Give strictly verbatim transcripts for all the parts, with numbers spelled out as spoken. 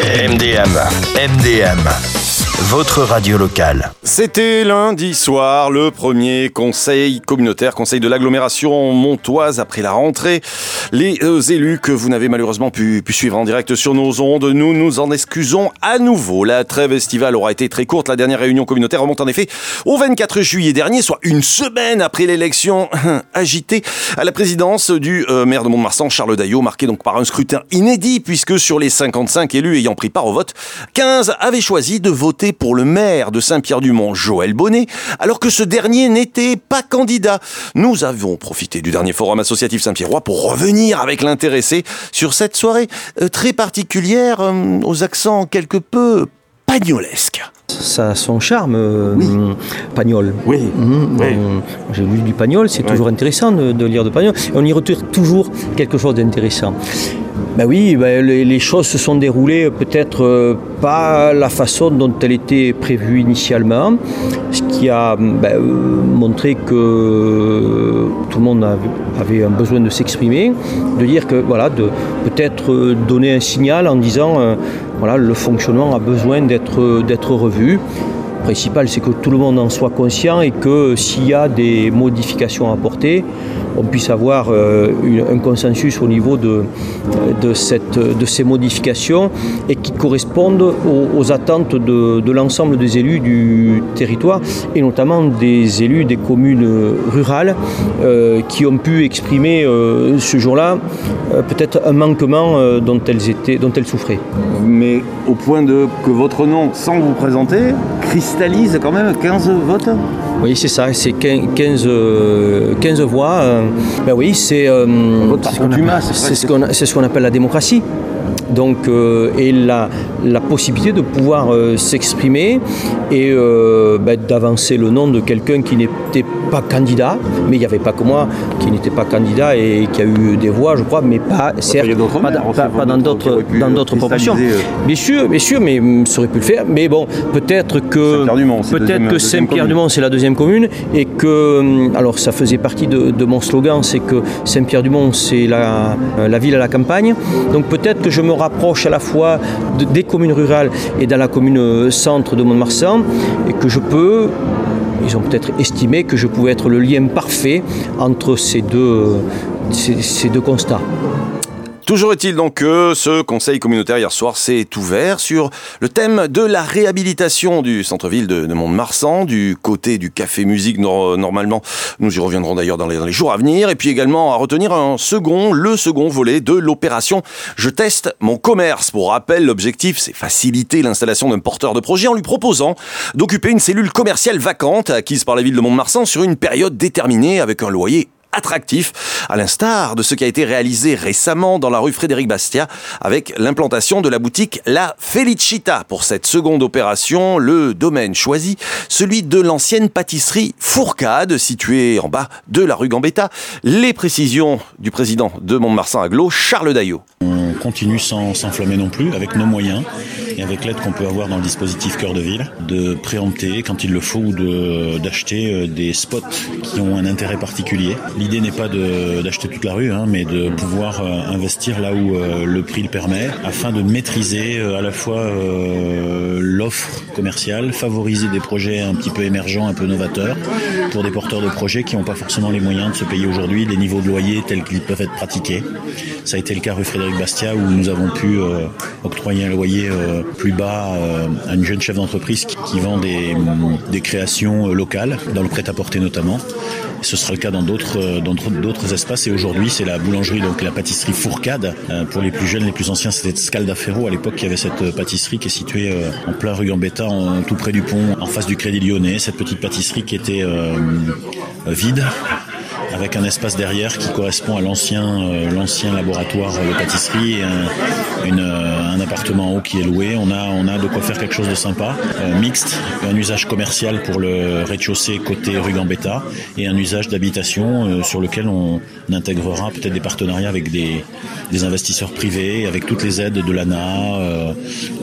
M D M, M D M, votre radio locale. C'était lundi soir, le premier conseil communautaire, conseil de l'agglomération montoise après la rentrée. Les euh, élus que vous n'avez malheureusement pu, pu suivre en direct sur nos ondes, nous nous en excusons à nouveau. La trêve estivale aura été très courte. La dernière réunion communautaire remonte en effet au vingt-quatre juillet dernier, soit une semaine après l'élection agitée à la présidence du euh, maire de Mont-de-Marsan, Charles Daillot, marqué donc par un scrutin inédit, puisque sur les cinquante-cinq élus ayant pris part au vote, quinze avaient choisi de voter pour le maire de Saint-Pierre-du-Mont, Joël Bonnet, alors que ce dernier n'était pas candidat. Nous avons profité du dernier forum associatif Saint-Pierrois pour revenir avec l'intéressé sur cette soirée euh, très particulière, euh, aux accents quelque peu pagnolesques. Ça a son charme, euh, oui. Pagnol. Oui. Mmh, oui. On, j'ai lu du Pagnol, c'est oui. toujours intéressant de, de lire de Pagnol. Et on y retrouve toujours quelque chose d'intéressant. Ben oui, ben les, les choses se sont déroulées peut-être euh, pas la façon dont elles étaient prévues initialement, ce qui a ben, euh, montré que euh, tout le monde avait, avait un besoin de s'exprimer, de dire que voilà, de peut-être euh, donner un signal en disant euh, voilà, le fonctionnement a besoin d'être, d'être revu. Le principal, c'est que tout le monde en soit conscient et que s'il y a des modifications à apporter, on puisse avoir euh, une, un consensus au niveau de, de, cette, de ces modifications et qui correspondent aux, aux attentes de, de l'ensemble des élus du territoire et notamment des élus des communes rurales euh, qui ont pu exprimer euh, ce jour-là euh, peut-être un manquement euh, dont, elles étaient, dont elles souffraient. Mais au point de que votre nom, sans vous présenter, cristallise quand même quinze votes ? Oui, c'est ça, c'est quinze, quinze voix. Euh, ben oui, c'est, euh, c'est, ce, qu'on appelle, c'est, ce, qu'on, c'est ce qu'on appelle la démocratie. Donc, euh, et la, la possibilité de pouvoir euh, s'exprimer et euh, ben, d'avancer le nom de quelqu'un qui n'était pas candidat, mais il n'y avait pas que moi qui n'était pas candidat et qui a eu des voix, je crois, mais pas, certes, pas, maires, pas, pas dans d'autres, dans d'autres proportions. Euh... Bien sûr, bien sûr, mais ça aurait pu le faire. Mais bon, peut-être que Saint-Pierre-du-Mont, peut-être deuxième, que Saint-Pierre-du-Mont, c'est la deuxième commune, et que, alors ça faisait partie de, de mon slogan, c'est que Saint-Pierre-du-Mont, c'est la, la ville à la campagne. Donc peut-être que je me rapproche à la fois de, des communes rurales et dans la commune centre de Mont-de-Marsan et que je peux, ils ont peut-être estimé que je pouvais être le lien parfait entre ces deux, ces, ces deux constats. Toujours est-il donc que ce conseil communautaire hier soir s'est ouvert sur le thème de la réhabilitation du centre-ville de, de Mont-de-Marsan, du côté du café musique no- normalement. Nous y reviendrons d'ailleurs dans les, dans les jours à venir. Et puis également à retenir un second, le second volet de l'opération Je teste mon commerce. Pour rappel, l'objectif c'est faciliter l'installation d'un porteur de projet en lui proposant d'occuper une cellule commerciale vacante acquise par la ville de Mont-de-Marsan sur une période déterminée avec un loyer attractif, à l'instar de ce qui a été réalisé récemment dans la rue Frédéric Bastiat avec l'implantation de la boutique La Felicita. Pour cette seconde opération, le domaine choisi, celui de l'ancienne pâtisserie Fourcade, située en bas de la rue Gambetta. Les précisions du président de Mont-de-Marsan Agglo, Charles Daillot. On continue sans s'enflammer non plus, avec nos moyens et avec l'aide qu'on peut avoir dans le dispositif Cœur de Ville, de préempter quand il le faut ou de, d'acheter des spots qui ont un intérêt particulier. L'idée n'est pas de, d'acheter toute la rue, hein, mais de pouvoir euh, investir là où euh, le prix le permet, afin de maîtriser euh, à la fois euh, l'offre commerciale, favoriser des projets un petit peu émergents, un peu novateurs, pour des porteurs de projets qui n'ont pas forcément les moyens de se payer aujourd'hui les niveaux de loyer tels qu'ils peuvent être pratiqués. Ça a été le cas rue Frédéric Bastiat, où nous avons pu euh, octroyer un loyer euh, plus bas euh, à une jeune chef d'entreprise qui, qui vend des, des créations euh, locales, dans le prêt-à-porter notamment. Ce sera le cas dans d'autres, dans d'autres espaces. Et aujourd'hui, c'est la boulangerie, donc la pâtisserie Fourcade. Euh, pour les plus jeunes, les plus anciens, c'était Scaldaferro. À l'époque, il y avait cette pâtisserie qui est située euh, en plein rue Gambetta, en, tout près du pont, en face du Crédit Lyonnais. Cette petite pâtisserie qui était euh, vide, avec un espace derrière qui correspond à l'ancien, euh, l'ancien laboratoire de pâtisserie et un, une, un appartement en haut qui est loué. On a, on a de quoi faire quelque chose de sympa, euh, mixte, un usage commercial pour le rez-de-chaussée côté rue Gambetta et un usage d'habitation euh, sur lequel on intégrera peut-être des partenariats avec des, des investisseurs privés, avec toutes les aides de l'A N A, euh,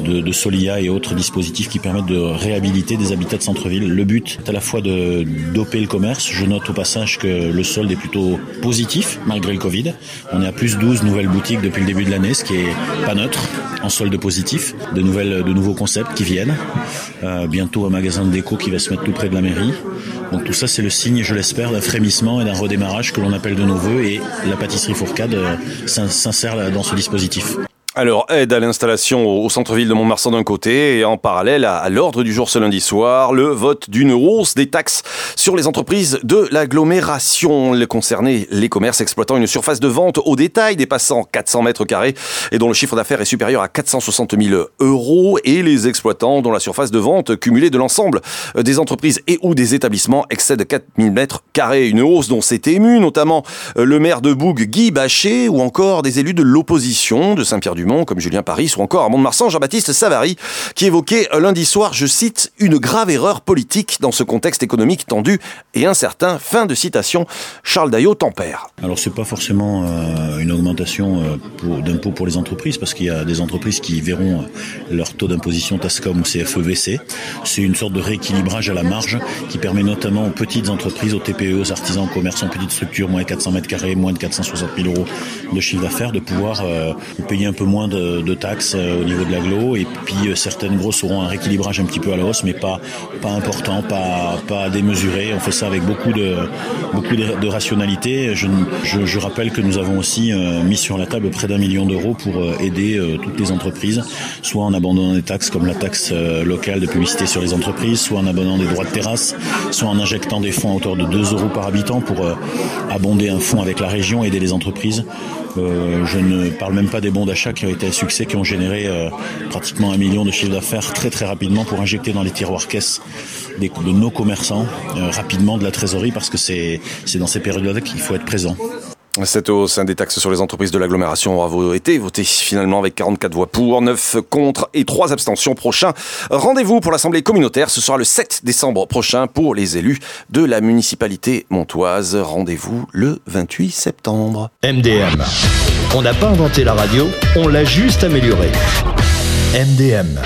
de, de Solia et autres dispositifs qui permettent de réhabiliter des habitats de centre-ville. Le but est à la fois de doper le commerce. Je note au passage que le solde est plutôt positif malgré le Covid. On est à plus douze nouvelles boutiques depuis le début de l'année, ce qui est pas neutre, en solde positif. De, nouvelles, de nouveaux concepts qui viennent. Euh, bientôt un magasin de déco qui va se mettre tout près de la mairie. Donc tout ça, c'est le signe, je l'espère, d'un frémissement et d'un redémarrage que l'on appelle de nos voeux, et la pâtisserie Fourcade euh, s'insère dans ce dispositif. Alors, aide à l'installation au centre-ville de Mont-de-Marsan d'un côté, et en parallèle à, à l'ordre du jour ce lundi soir, le vote d'une hausse des taxes sur les entreprises de l'agglomération. Les concernés, les commerces exploitant une surface de vente au détail dépassant quatre cents mètres carrés et dont le chiffre d'affaires est supérieur à quatre cent soixante mille euros, et les exploitants dont la surface de vente cumulée de l'ensemble des entreprises et ou des établissements excède quatre mille mètres carrés. Une hausse dont s'est ému notamment le maire de Boug, Guy Bachet, ou encore des élus de l'opposition de Saint-Pierre-du-Mont, comme Julien Paris, ou encore à Mont-de-Marsan, Jean-Baptiste Savary, qui évoquait lundi soir, je cite, une grave erreur politique dans ce contexte économique tendu et incertain. Fin de citation. Charles Daillot tempère. Alors c'est pas forcément euh, une augmentation euh, pour, d'impôts pour les entreprises, parce qu'il y a des entreprises qui verront euh, leur taux d'imposition TASCOM ou C F E baisser. C'est une sorte de rééquilibrage à la marge qui permet notamment aux petites entreprises, aux T P E, aux artisans, aux commerçants, petites structures, moins de quatre cents mètres carrés, moins de quatre cent soixante mille euros de chiffre d'affaires, de pouvoir euh, payer un peu moins De, de taxes euh, au niveau de l'agglo, et puis euh, certaines grosses auront un rééquilibrage un petit peu à la hausse, mais pas pas important, pas pas démesuré. On fait ça avec beaucoup de beaucoup de, de rationalité. Je, je, je rappelle que nous avons aussi euh, mis sur la table près d'un million d'euros pour euh, aider euh, toutes les entreprises, soit en abandonnant des taxes comme la taxe euh, locale de publicité sur les entreprises, soit en abandonnant des droits de terrasse, soit en injectant des fonds à hauteur de deux euros par habitant pour euh, abonder un fonds avec la région, aider les entreprises. Euh, je ne parle même pas des bons d'achat qui ont été à succès, qui ont généré euh, pratiquement un million de chiffre d'affaires très très rapidement pour injecter dans les tiroirs caisses des, de nos commerçants euh, rapidement de la trésorerie, parce que c'est, c'est dans ces périodes-là qu'il faut être présent. Cette hausse des taxes sur les entreprises de l'agglomération aura été votée finalement avec quarante-quatre voix pour, neuf contre et trois abstentions. Prochain rendez-vous pour l'Assemblée communautaire, ce sera le sept décembre prochain pour les élus de la municipalité montoise. Rendez-vous le vingt-huit septembre. M D M. On n'a pas inventé la radio, on l'a juste améliorée. M D M.